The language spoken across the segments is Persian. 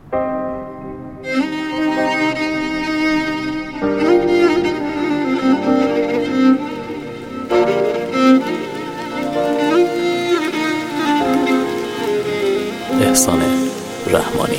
احسان رحمانی.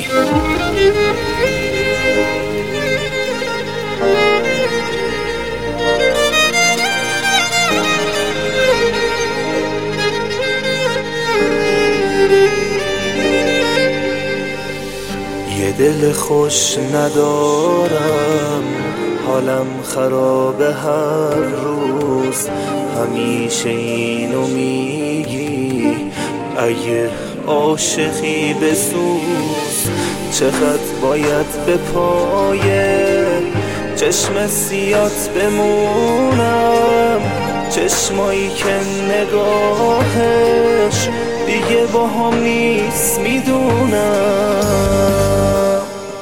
یه دل خوش ندارم، حالم خرابه هر روز، همیشه اینو میگی اگه عاشقی بسوز. چقدر باید به پای چشم سیات بمونم، چشمایی که نگاهش دیگه با هم نیست میدونم.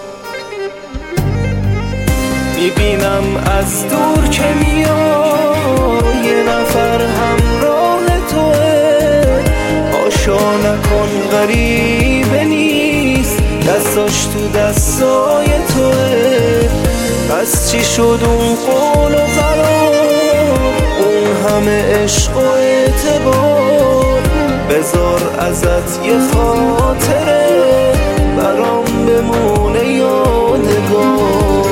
میبینم از دور که میای یه نفر همراه توه، آشا نکن غریبه نیست دستاش تو دستای توه. پس چی شد اون قول و قرار، اون همه عشق و اعتبار؟ بذار ازت یه خاطره برام بمونه یادگار.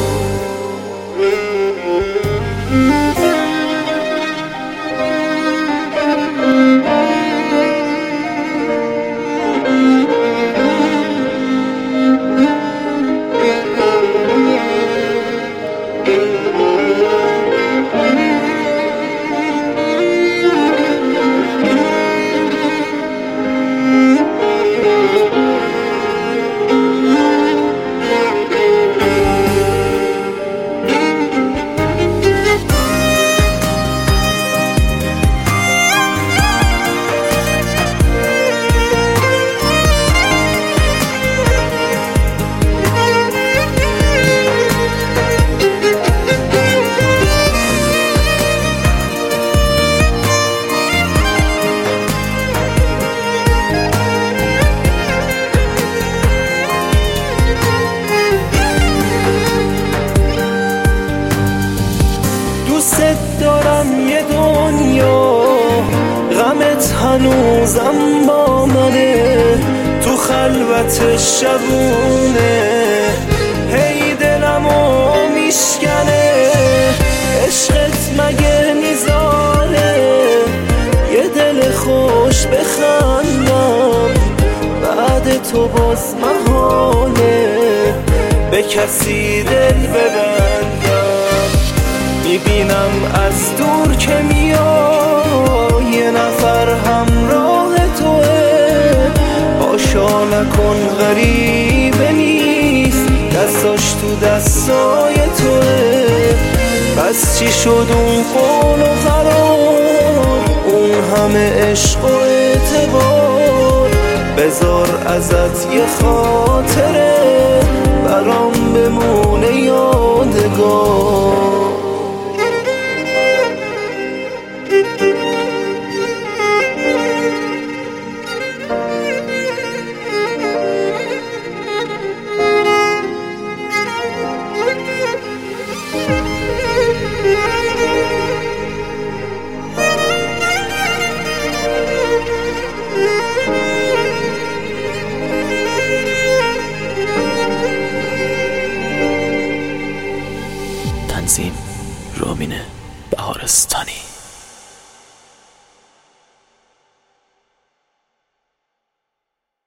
دوست دارم یه دنیا، غمت هنوزم با منه، تو خلوت شبونه هی دلمو میشکنه. عشقت مگه میذاره یه دل خوش بخندم، بعد تو باز محاله به کسی دل ببندم. میبینم از دور که میای یه نفر همراه توه، آشا نکن غریبه نیست دستاش تو دستای توه. پس چی شد اون قول و قرار، اون همه عشق و اعتبار؟ بذار ازت یه خاطره برام بمونه یادگار. تنظیم رامین بهارستانی.